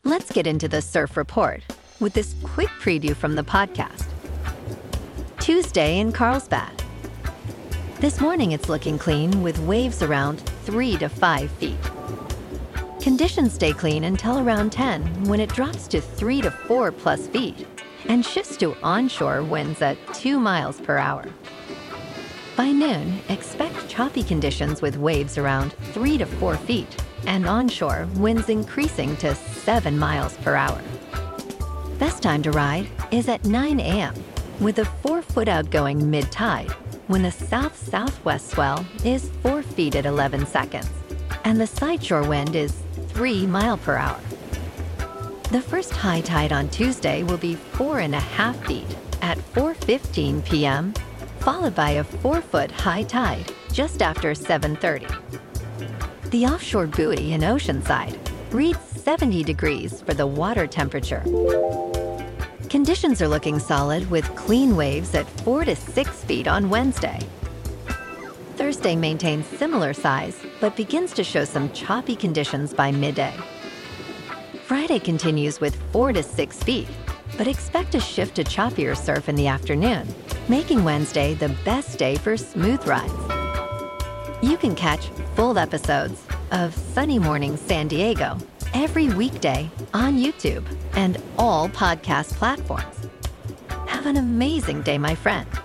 Let's get into the surf report with this quick preview from the podcast. Tuesday in Carlsbad. This morning it's looking clean with waves around 3 to 5 feet. Conditions stay clean until around 10 when it drops to 3 to 4 plus feet and shifts to onshore winds at 2 miles per hour. By noon, expect choppy conditions with waves around 3 to 4 feet and onshore winds increasing to 7 miles per hour. Best time to ride is at 9 a.m. with a 4-foot outgoing mid-tide when the south-southwest swell is 4 feet at 11 seconds and the sideshore wind is 3 miles per hour. The first high tide on Tuesday will be 4.5 feet at 4:15 p.m., followed by a 4-foot high tide just after 7:30. The offshore buoy in Oceanside reads 70 degrees for the water temperature. Conditions are looking solid with clean waves at 4 to 6 feet on Wednesday. Thursday maintains similar size, but begins to show some choppy conditions by midday. Friday continues with 4 to 6 feet, but expect a shift to choppier surf in the afternoon, making Wednesday the best day for smooth rides. You can catch full episodes of Sunny Morning San Diego every weekday on YouTube and all podcast platforms. Have an amazing day, my friend.